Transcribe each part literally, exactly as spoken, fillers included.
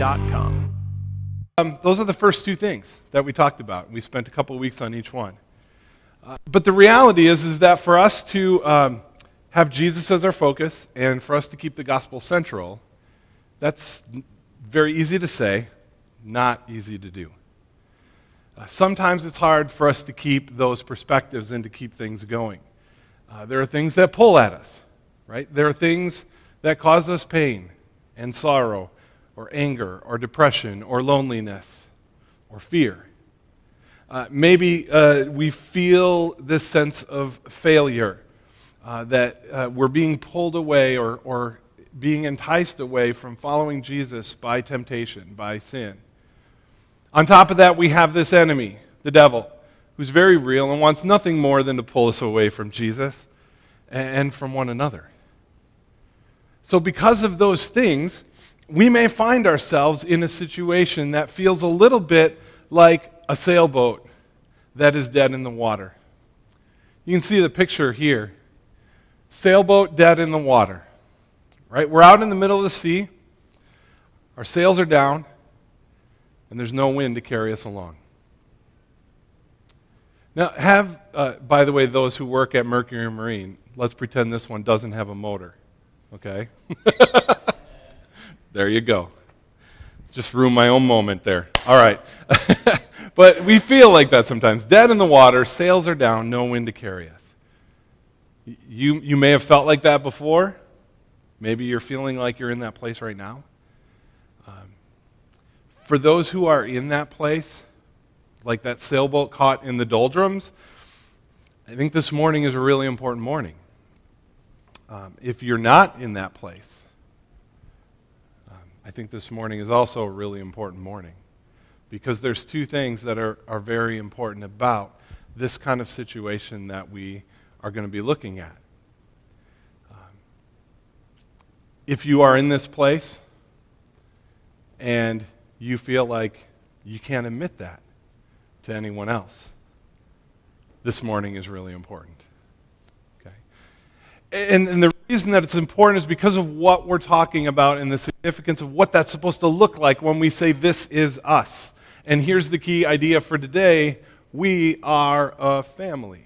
dot com. Um, those are the first two things that we talked about. We spent a couple of weeks on each one. Uh, but the reality is, is that for us to um, have Jesus as our focus and for us to keep the gospel central, that's very easy to say, not easy to do. Uh, sometimes it's hard for us to keep those perspectives and to keep things going. Uh, there are things that pull at us, right? There are things that cause us pain and sorrow or anger or depression or loneliness or fear. Uh, maybe uh, we feel this sense of failure, uh, that uh, we're being pulled away or, or being enticed away from following Jesus by temptation, by sin. On top of that, we have this enemy, the devil, who's very real and wants nothing more than to pull us away from Jesus and from one another. So because of those things, we may find ourselves in a situation that feels a little bit like a sailboat that is dead in the water. You can see the picture here. Sailboat dead in the water. Right? We're out in the middle of the sea. Our sails are down, and there's no wind to carry us along. Now, have, uh, by the way, those who work at Mercury Marine, let's pretend this one doesn't have a motor. Okay? There you go. Just ruined my own moment there. All right. But we feel like that sometimes. Dead in the water, sails are down, no wind to carry us. You, you may have felt like that before. Maybe you're feeling like you're in that place right now. Um, for those who are in that place, like that sailboat caught in the doldrums, I think this morning is a really important morning. Um, if you're not in that place, I think this morning is also a really important morning because there's two things that are, are very important about this kind of situation that we are going to be looking at. Um, if you are in this place and you feel like you can't admit that to anyone else, this morning is really important. Okay? And, and the reason that it's important is because of what we're talking about and the significance of what that's supposed to look like when we say this is us. And here's the key idea for today. We are a family.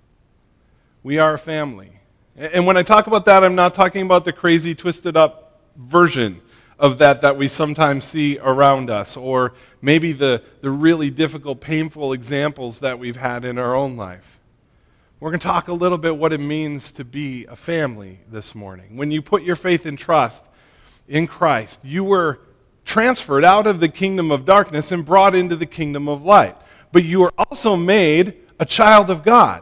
We are a family. And when I talk about that, I'm not talking about the crazy, twisted up version of that that we sometimes see around us, or maybe the, the really difficult, painful examples that we've had in our own life. We're going to talk a little bit what it means to be a family this morning. When you put your faith and trust in Christ, you were transferred out of the kingdom of darkness and brought into the kingdom of light. But you were also made a child of God,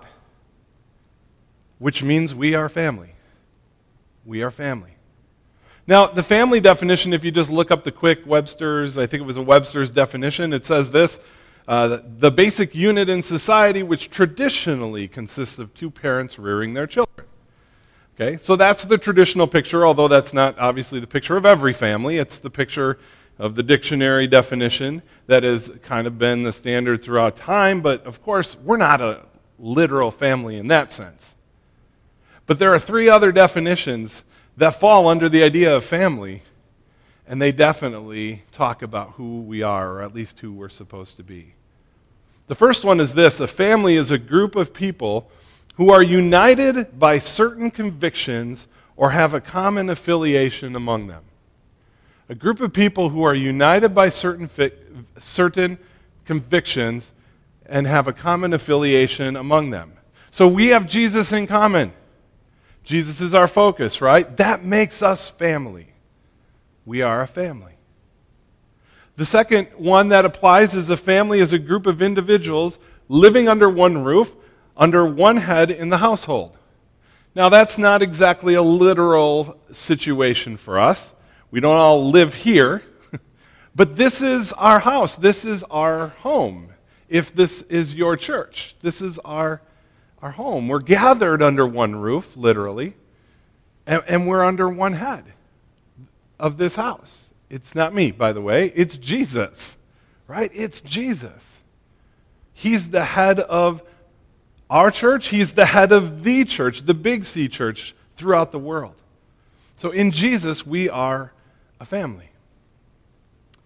which means we are family. We are family. Now, the family definition, if you just look up the quick Webster's, I think it was a Webster's definition, it says this: Uh, the basic unit in society which traditionally consists of two parents rearing their children. Okay, so that's the traditional picture, although that's not obviously the picture of every family. It's the picture of the dictionary definition that has kind of been the standard throughout time, but of course, we're not a literal family in that sense. But there are three other definitions that fall under the idea of family, and they definitely talk about who we are, or at least who we're supposed to be. The first one is this: a family is a group of people who are united by certain convictions or have a common affiliation among them. A group of people who are united by certain fi- certain convictions and have a common affiliation among them. So we have Jesus in common. Jesus is our focus, right? That makes us family. We are a family. The second one that applies is a family is a group of individuals living under one roof, under one head in the household. Now, that's not exactly a literal situation for us. We don't all live here, but this is our house. This is our home. If this is your church, this is our, our home. We're gathered under one roof, literally, and, and we're under one head of this house. It's not me, by the way. It's Jesus, right? It's Jesus. He's the head of our church. He's the head of the church, the Big C church throughout the world. So in Jesus, we are a family.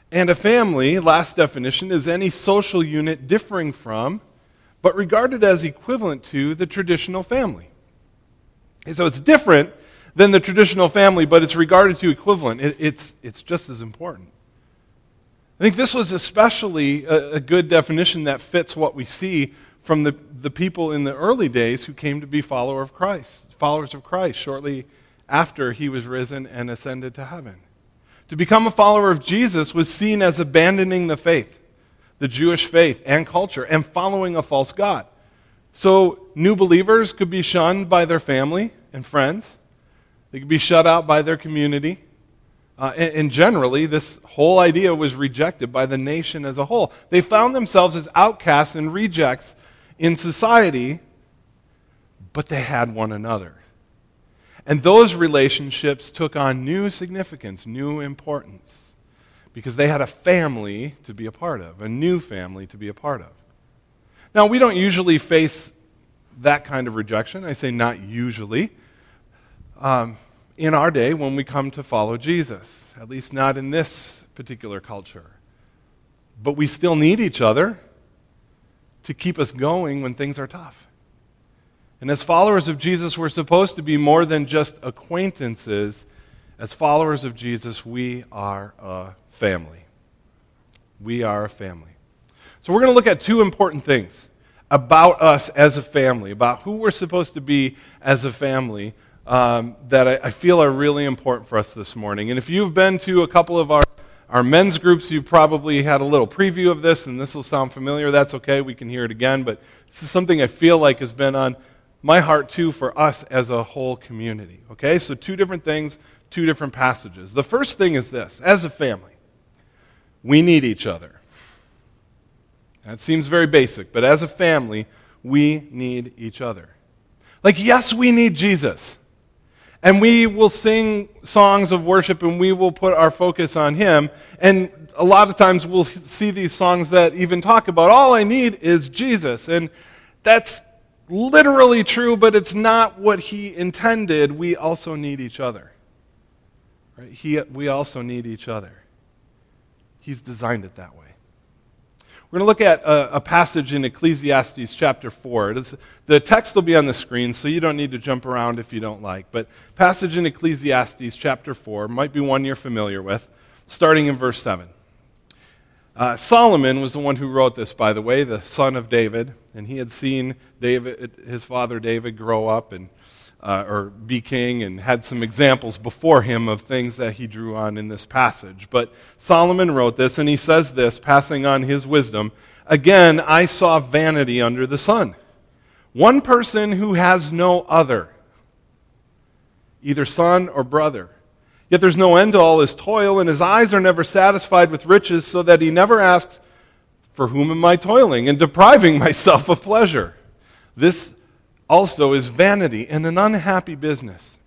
And a family, last definition, is any social unit differing from, but regarded as equivalent to, the traditional family. And so it's different than the traditional family, but it's regarded to equivalent. It, it's, it's just as important. I think this was especially a, a good definition that fits what we see from the, the people in the early days who came to be follower of Christ, followers of Christ shortly after he was risen and ascended to heaven. To become a follower of Jesus was seen as abandoning the faith, the Jewish faith and culture, and following a false god. So new believers could be shunned by their family and friends. They could be shut out by their community. Uh, and, and generally, this whole idea was rejected by the nation as a whole. They found themselves as outcasts and rejects in society, but they had one another. And those relationships took on new significance, new importance, because they had a family to be a part of, a new family to be a part of. Now, we don't usually face that kind of rejection. I say not usually. Um, in our day, when we come to follow Jesus, at least not in this particular culture. But we still need each other to keep us going when things are tough. And as followers of Jesus, we're supposed to be more than just acquaintances. As followers of Jesus, we are a family. We are a family. So we're going to look at two important things about us as a family, about who we're supposed to be as a family, um, that I, I feel are really important for us this morning. And if you've been to a couple of our, our men's groups, you've probably had a little preview of this, and this will sound familiar. That's okay. We can hear it again. But this is something I feel like has been on my heart, too, for us as a whole community. Okay, so two different things, two different passages. The first thing is this. As a family, we need each other. That seems very basic, but as a family, we need each other. Like, yes, we need Jesus. And we will sing songs of worship, and we will put our focus on him. And a lot of times we'll see these songs that even talk about, all I need is Jesus. And that's literally true, but it's not what he intended. We also need each other. Right? He, we also need each other. He's designed it that way. We're going to look at a, a passage in Ecclesiastes chapter four. It is, the text will be on the screen, so you don't need to jump around if you don't like. But passage in Ecclesiastes chapter four might be one you're familiar with, starting in verse seven. Uh, Solomon was the one who wrote this, by the way, the son of David, and he had seen David, his father David, grow up and uh, or be king, and had some examples before him of things that he drew on in this passage. But Solomon wrote this, and he says this, passing on his wisdom, "Again, I saw vanity under the sun. One person who has no other, either son or brother. Yet there's no end to all his toil, and his eyes are never satisfied with riches, so that he never asks, 'For whom am I toiling and depriving myself of pleasure?' This also is vanity and an unhappy business.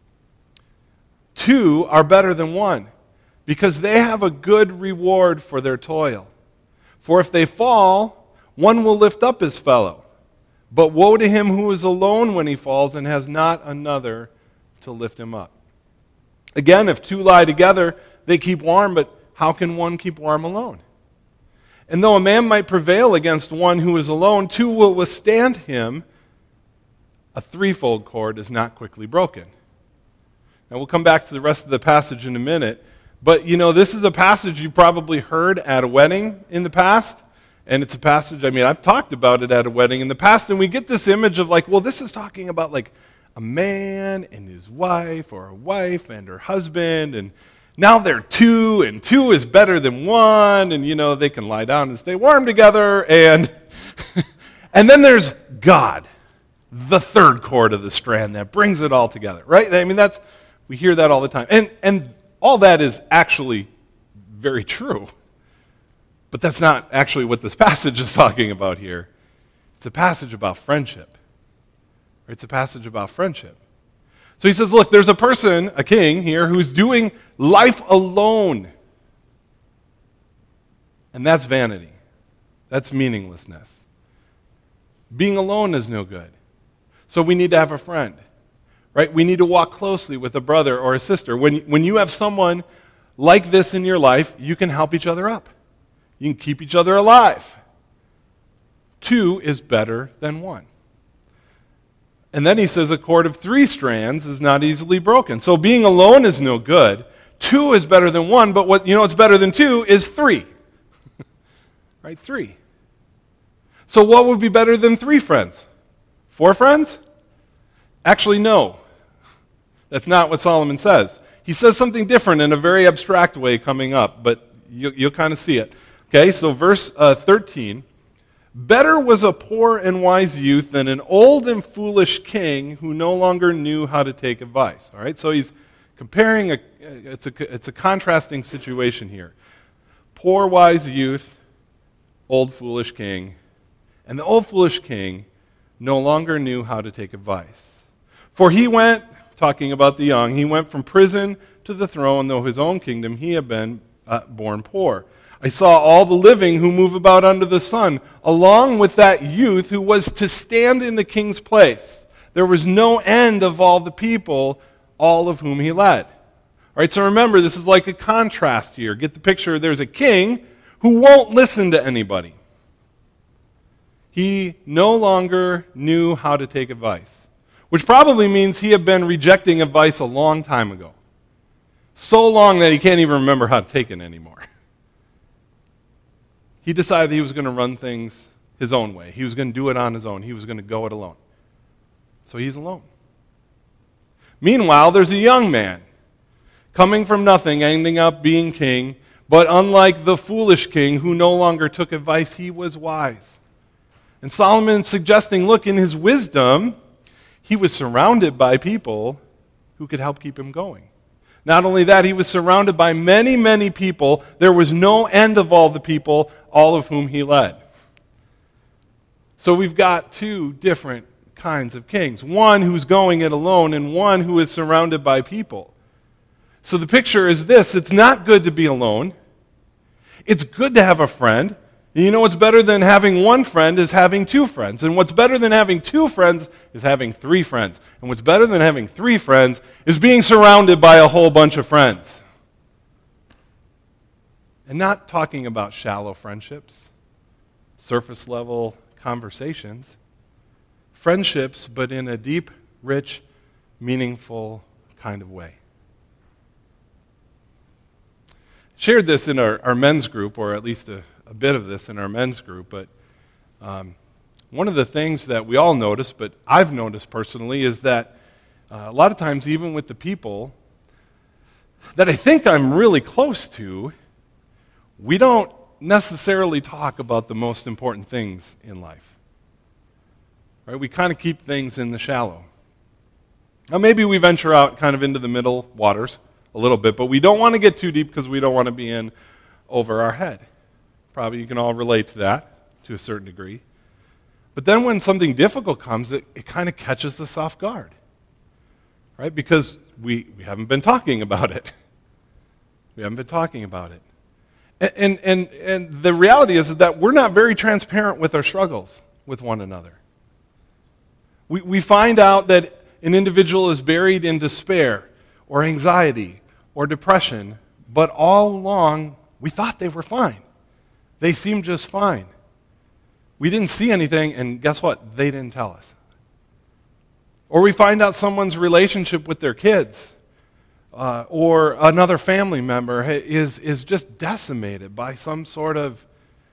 Two are better than one, because they have a good reward for their toil. For if they fall, one will lift up his fellow. But woe to him who is alone when he falls and has not another to lift him up. Again, if two lie together, they keep warm, but how can one keep warm alone? And though a man might prevail against one who is alone, two will withstand him. A threefold cord is not quickly broken." Now, we'll come back to the rest of the passage in a minute, but you know, this is a passage you probably heard at a wedding in the past, and it's a passage, I mean, I've talked about it at a wedding in the past, and we get this image of like, well, this is talking about like a man and his wife, or a wife and her husband, and now they're two, and two is better than one, and you know, they can lie down and stay warm together, and and then there's God, the third cord of the strand that brings it all together, right? I mean, that's, we hear that all the time, and and all that is actually very true, but that's not actually what this passage is talking about here. It's a passage about friendship. It's a passage about friendship. So he says, look, there's a person, a king here, who's doing life alone. And that's vanity. That's meaninglessness. Being alone is no good. So we need to have a friend, right? We need to walk closely with a brother or a sister. When, when you have someone like this in your life, you can help each other up. You can keep each other alive. Two is better than one. And then he says a cord of three strands is not easily broken. So being alone is no good. Two is better than one, but what you know what's better than two is three. Right? Three. So what would be better than three friends? Four friends? Actually, no. That's not what Solomon says. He says something different in a very abstract way coming up, but you, you'll kind of see it. Okay, so verse uh, thirteen. Better was a poor and wise youth than an old and foolish king who no longer knew how to take advice. All right, so he's comparing, a, it's, a, it's a contrasting situation here. Poor, wise youth, old, foolish king. And the old, foolish king no longer knew how to take advice. For he went, talking about the young, he went from prison to the throne, though his own kingdom he had been uh, born poor. I saw all the living who move about under the sun, along with that youth who was to stand in the king's place. There was no end of all the people, all of whom he led. All right, so remember, this is like a contrast here. Get the picture. There's a king who won't listen to anybody. He no longer knew how to take advice, which probably means he had been rejecting advice a long time ago. So long that he can't even remember how to take it anymore. He decided he was going to run things his own way. He was going to do it on his own. He was going to go it alone. So he's alone. Meanwhile, there's a young man coming from nothing, ending up being king, but unlike the foolish king who no longer took advice, he was wise. And Solomon's suggesting, look, in his wisdom, he was surrounded by people who could help keep him going. Not only that, he was surrounded by many, many people. There was no end of all the people, all of whom he led. So we've got two different kinds of kings. One who's going it alone and one who is surrounded by people. So the picture is this. It's not good to be alone. It's good to have a friend. And you know what's better than having one friend is having two friends. And what's better than having two friends is having three friends. And what's better than having three friends is being surrounded by a whole bunch of friends. And not talking about shallow friendships, surface level conversations. Friendships, but in a deep, rich, meaningful kind of way. Shared this in our, our men's group, or at least a a bit of this in our men's group, but um, one of the things that we all notice, but I've noticed personally, is that uh, a lot of times, even with the people that I think I'm really close to, we don't necessarily talk about the most important things in life. Right? We kind of keep things in the shallow. Now, maybe we venture out kind of into the middle waters a little bit, but we don't want to get too deep because we don't want to be in over our head. Probably you can all relate to that to a certain degree. But then when something difficult comes, it, it kind of catches us off guard. Right? Because we, we haven't been talking about it. We haven't been talking about it. And, and, and, and the reality is, is that we're not very transparent with our struggles with one another. We, we find out that an individual is buried in despair or anxiety or depression, but all along we thought they were fine. They seemed just fine. We didn't see anything, and guess what? They didn't tell us. Or we find out someone's relationship with their kids uh, or another family member is, is just decimated by some sort of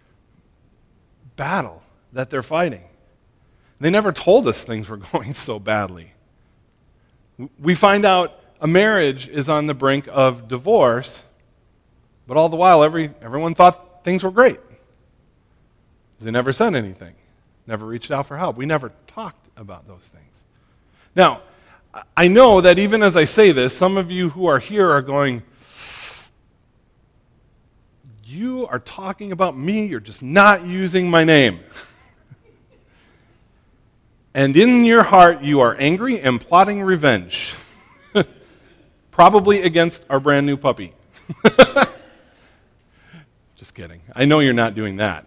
battle that they're fighting. They never told us things were going so badly. We find out a marriage is on the brink of divorce, but all the while every, everyone thought things were great. They never said anything, never reached out for help. We never talked about those things. Now, I know that even as I say this, some of you who are here are going, you are talking about me, you're just not using my name. And in your heart, you are angry and plotting revenge. Probably against our brand new puppy. Just kidding. I know you're not doing that.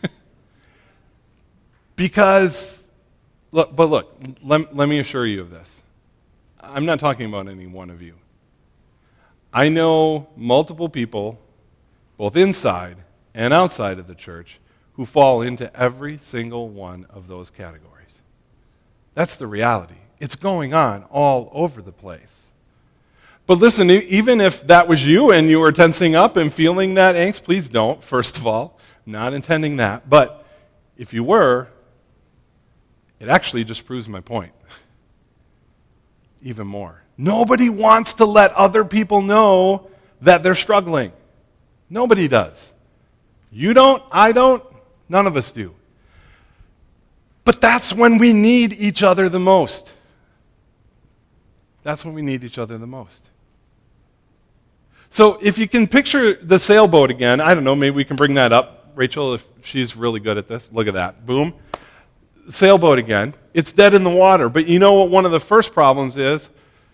Because, look, but look, let, let me assure you of this. I'm not talking about any one of you. I know multiple people, both inside and outside of the church, who fall into every single one of those categories. That's the reality. It's going on all over the place. But listen, even if that was you and you were tensing up and feeling that angst, please don't, first of all. I'm not intending that. But if you were, it actually just proves my point. Even more. Nobody wants to let other people know that they're struggling. Nobody does. You don't, I don't, none of us do. But that's when we need each other the most. That's when we need each other the most. So if you can picture the sailboat again, I don't know, maybe we can bring that up. Rachel, if she's really good at this, look at that. Boom. Sailboat again. It's dead in the water. But you know what one of the first problems is?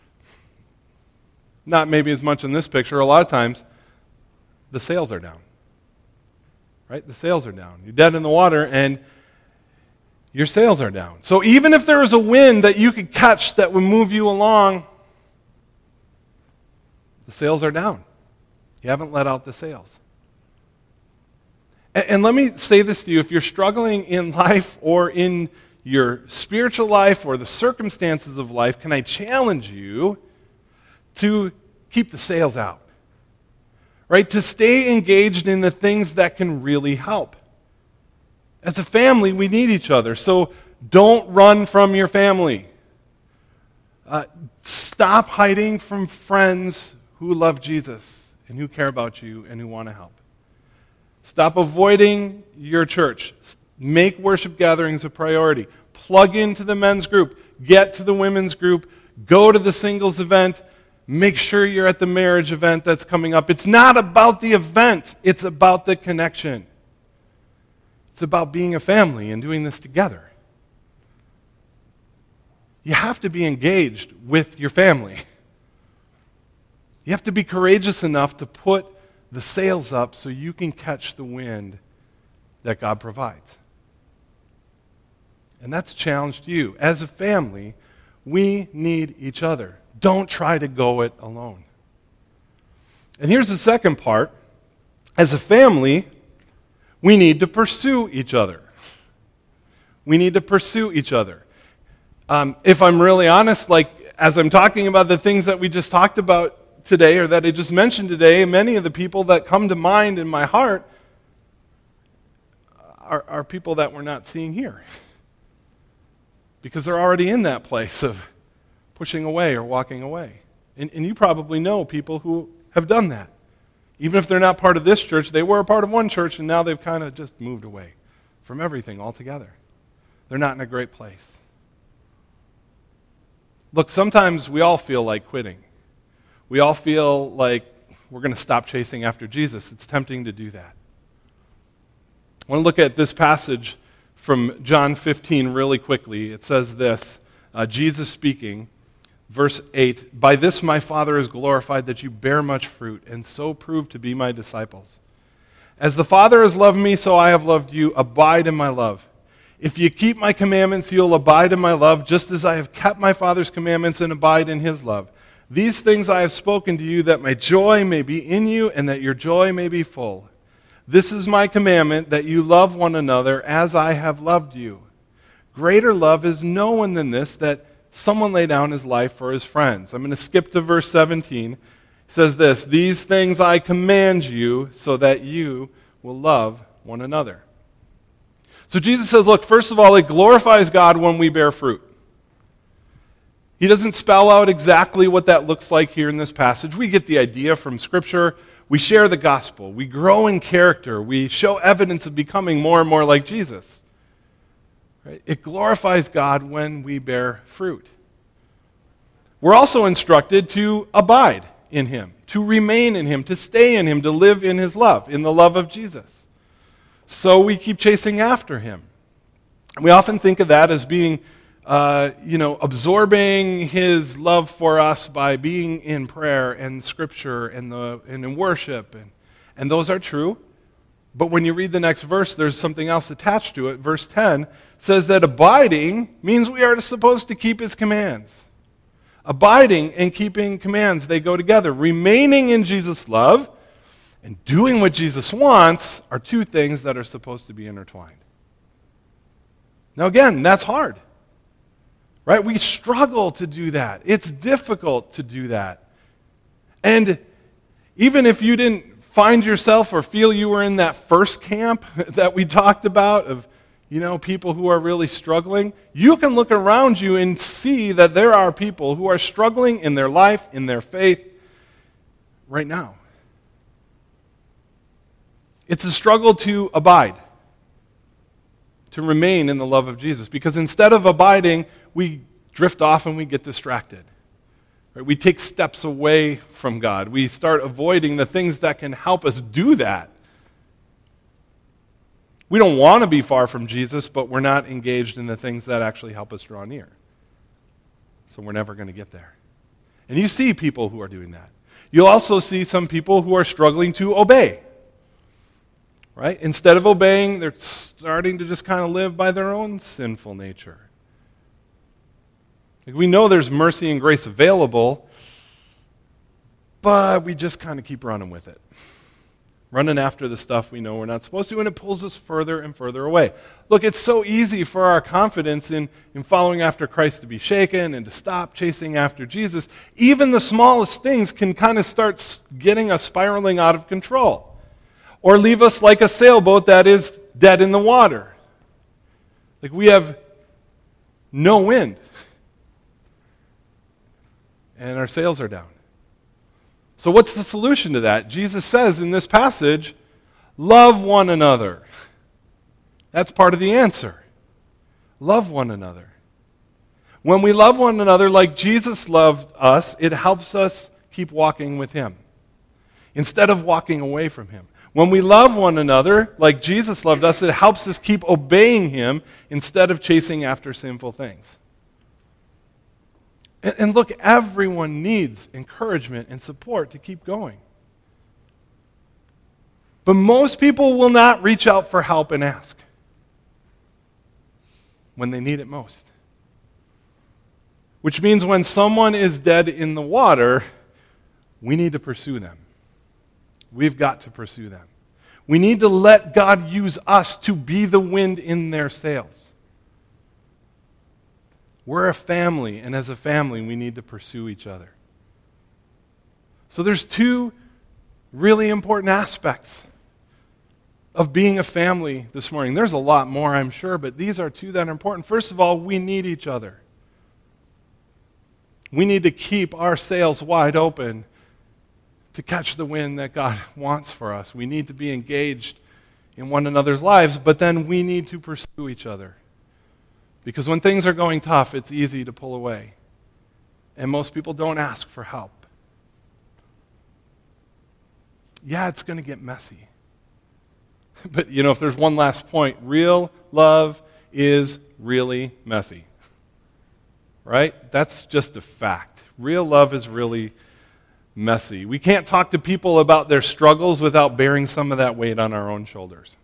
Not maybe as much in this picture. A lot of times, the sails are down. Right? The sails are down. You're dead in the water, and your sails are down. So even if there was a wind that you could catch that would move you along, the sails are down. You haven't let out the sails. And, and let me say this to you. If you're struggling in life or in your spiritual life or the circumstances of life, can I challenge you to keep the sails out? Right? To stay engaged in the things that can really help. As a family, we need each other. So don't run from your family. Uh, stop hiding from friends who love Jesus and who care about you and who want to help. Stop avoiding your church. Make worship gatherings a priority. Plug into the men's group. Get to the women's group. Go to the singles event. Make sure you're at the marriage event that's coming up. It's not about the event. It's about the connection. It's about being a family and doing this together. You have to be engaged with your family. You have to be courageous enough to put the sails up so you can catch the wind that God provides. And that's a challenge to you. As a family, we need each other. Don't try to go it alone. And here's the second part. As a family, we need to pursue each other. We need to pursue each other. Um, if I'm really honest, like as I'm talking about the things that we just talked about today or that I just mentioned today, many of the people that come to mind in my heart are, are people that we're not seeing here. Because they're already in that place of pushing away or walking away. And, and you probably know people who have done that. Even if they're not part of this church, they were a part of one church and now they've kind of just moved away from everything altogether. They're not in a great place. Look, sometimes we all feel like quitting. We all feel like we're going to stop chasing after Jesus. It's tempting to do that. I want to look at this passage from John fifteen really quickly. It says this, uh, Jesus speaking, verse eight, "By this my Father is glorified, that you bear much fruit, and so prove to be my disciples. As the Father has loved me, so I have loved you. Abide in my love. If you keep my commandments, you'll abide in my love, just as I have kept my Father's commandments and abide in his love. These things I have spoken to you, that my joy may be in you, and that your joy may be full. This is my commandment, that you love one another as I have loved you. Greater love is no one than this, that someone lay down his life for his friends." I'm going to skip to verse seventeen. It says this, "These things I command you, so that you will love one another." So Jesus says, look, first of all, it glorifies God when we bear fruit. He doesn't spell out exactly what that looks like here in this passage. We get the idea from Scripture. We share the gospel. We grow in character. We show evidence of becoming more and more like Jesus. Right? It glorifies God when we bear fruit. We're also instructed to abide in him, to remain in him, to stay in him, to live in his love, in the love of Jesus. So we keep chasing after him. We often think of that as being Uh, you know, absorbing his love for us by being in prayer and scripture and, the, and in worship. And, and those are true. But when you read the next verse, there's something else attached to it. Verse ten says that abiding means we are supposed to keep his commands. Abiding and keeping commands, they go together. Remaining in Jesus' love and doing what Jesus wants are two things that are supposed to be intertwined. Now again, that's hard. Right? We struggle to do that. It's difficult to do that. And even if you didn't find yourself or feel you were in that first camp that we talked about of, you know, people who are really struggling, you can look around you and see that there are people who are struggling in their life, in their faith, right now. It's a struggle to abide, to remain in the love of Jesus. Because instead of abiding, we drift off and we get distracted. Right? We take steps away from God. We start avoiding the things that can help us do that. We don't want to be far from Jesus, but we're not engaged in the things that actually help us draw near. So we're never going to get there. And you see people who are doing that. You'll also see some people who are struggling to obey. Right? Instead of obeying, they're starting to just kind of live by their own sinful nature. Like we know there's mercy and grace available, but we just kind of keep running with it. Running after the stuff we know we're not supposed to, and it pulls us further and further away. Look, it's so easy for our confidence in, in following after Christ to be shaken and to stop chasing after Jesus. Even the smallest things can kind of start getting us spiraling out of control. Or leave us like a sailboat that is dead in the water. Like we have no wind. And our sails are down. So what's the solution to that? Jesus says in this passage, love one another. That's part of the answer. Love one another. When we love one another like Jesus loved us, it helps us keep walking with Him instead of walking away from Him. When we love one another like Jesus loved us, it helps us keep obeying Him instead of chasing after sinful things. And, and look, everyone needs encouragement and support to keep going. But most people will not reach out for help and ask when they need it most. Which means when someone is dead in the water, we need to pursue them. We've got to pursue them. We need to let God use us to be the wind in their sails. We're a family, and as a family, we need to pursue each other. So there's two really important aspects of being a family this morning. There's a lot more, I'm sure, but these are two that are important. First of all, we need each other. We need to keep our sails wide open to catch the wind that God wants for us. We need to be engaged in one another's lives, but then we need to pursue each other. Because when things are going tough, it's easy to pull away. And most people don't ask for help. Yeah, it's going to get messy. But, you know, if there's one last point, real love is really messy. Right? That's just a fact. Real love is really messy. We can't talk to people about their struggles without bearing some of that weight on our own shoulders.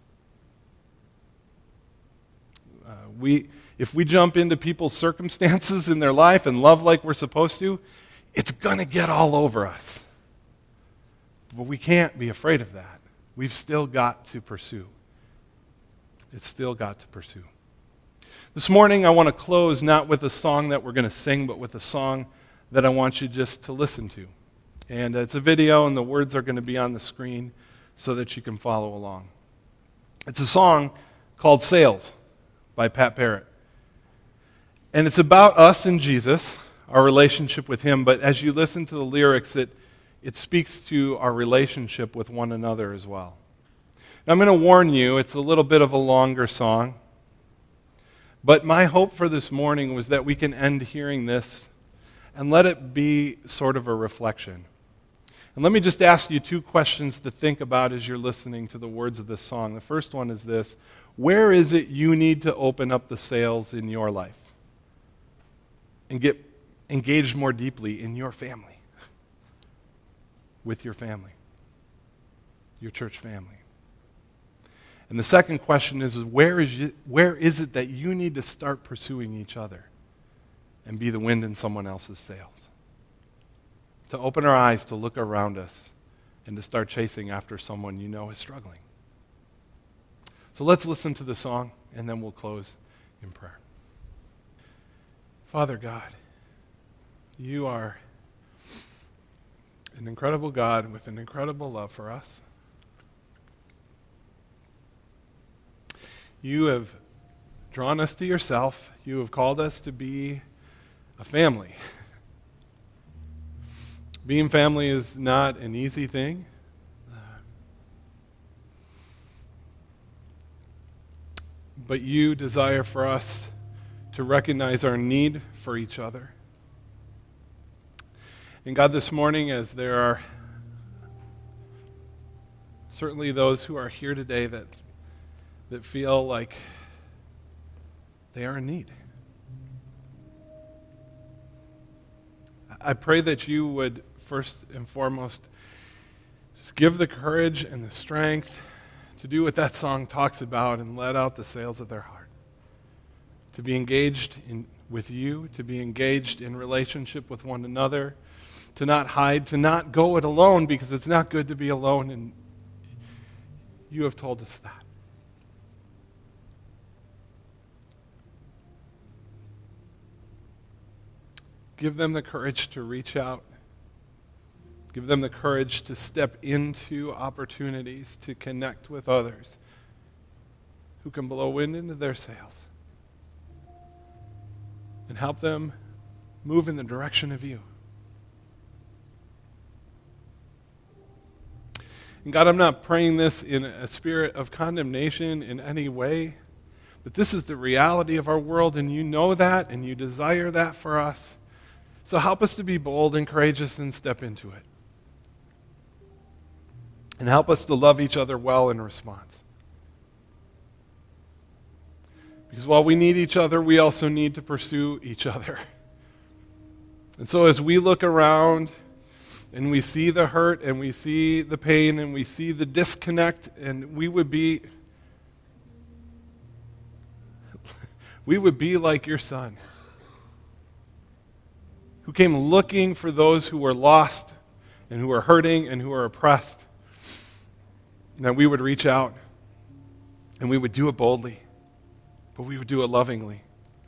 Uh, we, if we jump into people's circumstances in their life and love like we're supposed to, it's going to get all over us. But we can't be afraid of that. We've still got to pursue. It's still got to pursue. This morning I want to close not with a song that we're going to sing, but with a song that I want you just to listen to. And it's a video, and the words are going to be on the screen so that you can follow along. It's a song called Sails by Pat Barrett. And it's about us and Jesus, our relationship with Him, but as you listen to the lyrics, it, it speaks to our relationship with one another as well. Now, I'm going to warn you, it's a little bit of a longer song, but my hope for this morning was that we can end hearing this and let it be sort of a reflection. And let me just ask you two questions to think about as you're listening to the words of this song. The first one is this: where is it you need to open up the sails in your life and get engaged more deeply in your family, with your family, your church family? And the second question is, is where is you, where is it that you need to start pursuing each other and be the wind in someone else's sails? to open our eyes to look around us and to start chasing after someone you know is struggling. So let's listen to the song, and then we'll close in prayer. Father God, you are an incredible God with an incredible love for us. You have drawn us to yourself. You have called us to be a family. Being family is not an easy thing. But you desire for us to recognize our need for each other. And God, this morning, as there are certainly those who are here today that that feel like they are in need, I pray that you would first and foremost just give the courage and the strength to do what that song talks about and let out the sails of their heart, to be engaged in, with you, to be engaged in relationship with one another, to not hide, to not go it alone, because it's not good to be alone, and you have told us that. Give them the courage to reach out. Give them the courage to step into opportunities to connect with others who can blow wind into their sails, and help them move in the direction of you. And God, I'm not praying this in a spirit of condemnation in any way, but this is the reality of our world, and you know that, and you desire that for us. So help us to be bold and courageous and step into it. And help us to love each other well in response. Because while we need each other, we also need to pursue each other. And so as we look around and we see the hurt and we see the pain and we see the disconnect, and we would be we would be like your Son, who came looking for those who were lost and who were hurting and who were oppressed. And that we would reach out and we would do it boldly, but we would do it lovingly.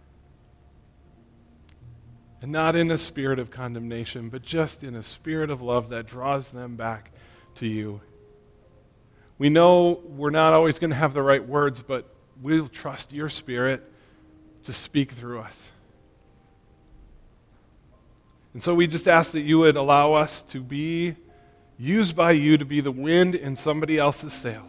And not in a spirit of condemnation, but just in a spirit of love that draws them back to you. We know we're not always going to have the right words, but we'll trust your Spirit to speak through us. And so we just ask that you would allow us to be used by you to be the wind in somebody else's sails.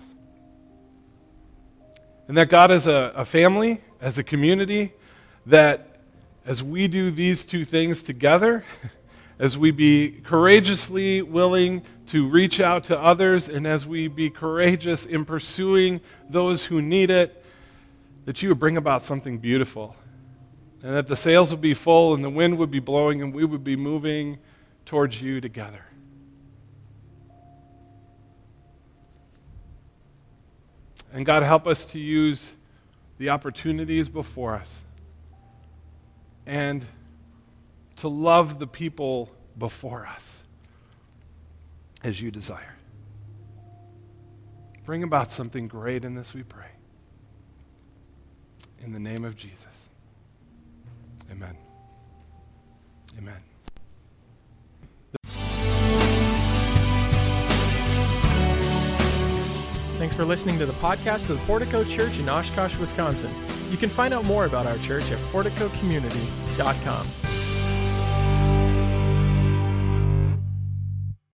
And that God, as a, a family, as a community, that as we do these two things together, as we be courageously willing to reach out to others, and as we be courageous in pursuing those who need it, that you would bring about something beautiful. And that the sails would be full and the wind would be blowing and we would be moving towards you together. And God, help us to use the opportunities before us and to love the people before us as you desire. Bring about something great in this, we pray. In the name of Jesus. Amen. Amen. Thanks for listening to the podcast of the Portico Church in Oshkosh, Wisconsin. You can find out more about our church at portico community dot com.